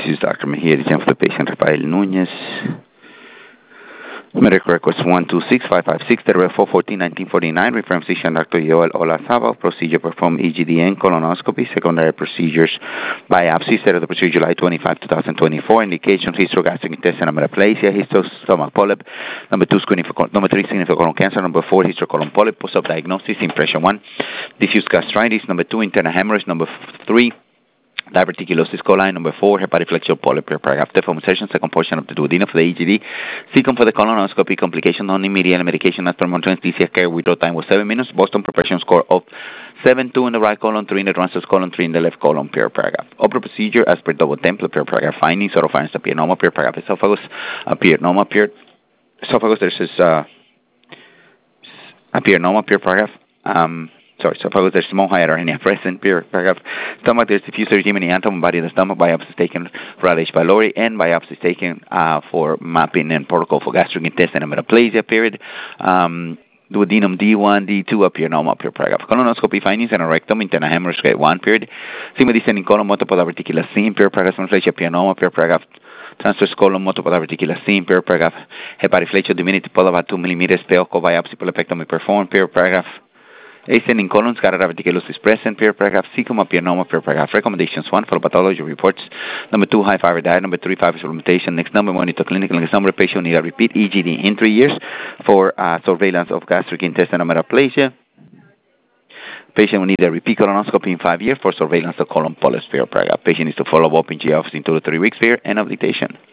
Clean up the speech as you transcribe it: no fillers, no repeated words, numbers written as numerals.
This is Dr. Mejia, the for the patient Rafael Nunez. Medical records 126-556-414-1949. Referring physician Dr. Yoel Olazabal. Procedure performed EGDN colonoscopy. Secondary procedures biopsy. Set of the procedure July 25, 2024. Indication histogastric intestinal metaplasia. Histostomach polyp. Number 3, significant colon cancer. Number 4, hysterocolon polyp. Post-op diagnosis. Impression 1, diffuse gastritis. Number 2, internal hemorrhage. Number 3, diverticulosis coli. Number 4, hepatoflexual polyp. Paragraph deformation, second portion of the duodenum for the EGD. Second for the colonoscopy, complication non-immediate medication as per monitoring anesthesia care. Withdrawal time was 7 minutes. Boston preparation score of 7.2 in the right colon, 3 in the transverse colon, 3 in the left colon. Paragraph. Upper procedure as per double template. Paragraph. Findings: oropharynx appeared paragraph. Esophagus appeared normal. Esophagus appeared normal. Paragraph. Esophagus, there's small hiatal hernia present. Paragraph. Stomach, there's diffuse erythema in the abdomen, body of the stomach. Biopsy taken for Rh. pylori, and biopsy taken for mapping and protocol for gastric intestinal metaplasia. Period. Duodenum D1, D2 appear normal. Paragraph. Colonoscopy findings and a rectum, internal hemorrhage grade 1. Period. Sigma descending colon, multiple diverticular scene. Paragraph. Hemorrhage appear normal. Paragraph. Transverse colon, multiple diverticular scene. Paragraph. Hepatoflexual diminutive polyp about 2 millimeters. Pelco biopsy polypectomy performed. Paragraph. Ascending colon, scatter diverticulosis present. Paragraph. Cecum appear normal. Paragraph. Recommendations: 1, for pathology reports. Number 2, high fiber diet. Number 3, fiber supplementation. Next number, monitor clinical. Next number, patient need a repeat EGD in 3 years for surveillance of gastric intestinal metaplasia. Patient will need a repeat colonoscopy in 5 years for surveillance of colon polyps. Paragraph. Patient needs to follow up in GI office in 2 to 3 weeks. End of dictation.